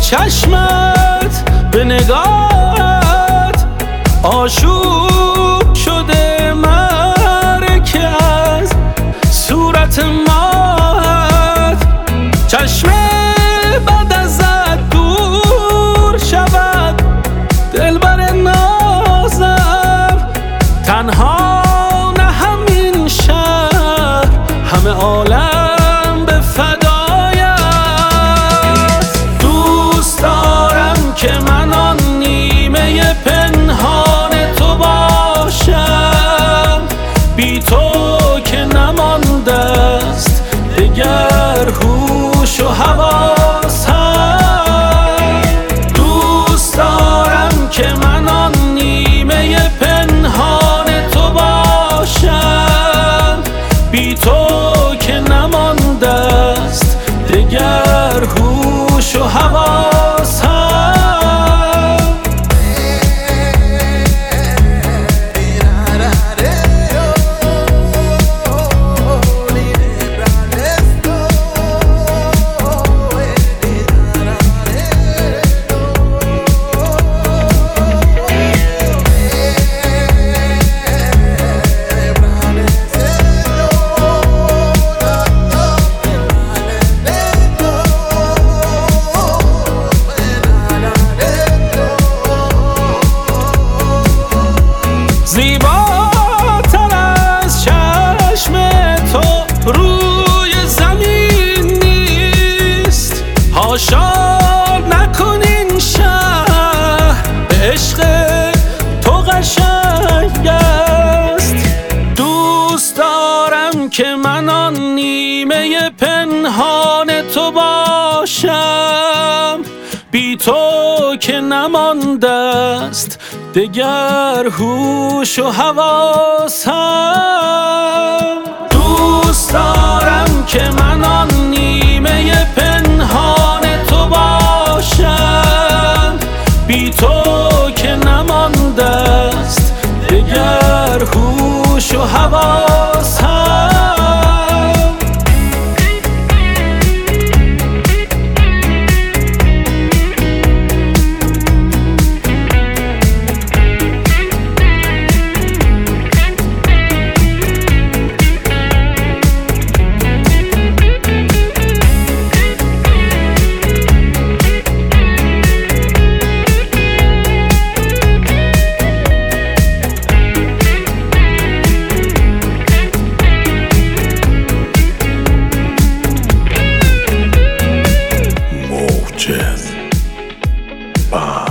چشمت به نگاهت آشوب شده مرکه از صورت ماهت. چشم بد ازت دور شود دلبر نازم، تنها نه همین شهر همه عالم به فدایت. دوست دارم که من آن نیمه پنهان تو باشم، بی تو که نمانده است دگر هوش و حواسم. دوست دارم که من آن نیمه پنهان تو باشم، بی تو که نمانده است دگر هوش و حواسم. زیباتر از چشم تو روی زمین نیست، حاشا نکنین شهر به عشق تو قشنگ است. دوست دارم که من آن نیمه پنهان تو باشم، بی تو که نمانده است دگر هوش و حواسم. دوست دارم که من آن نیمه پنهان تو باشم، بی تو که نمانده است دگر هوش و حواسم. By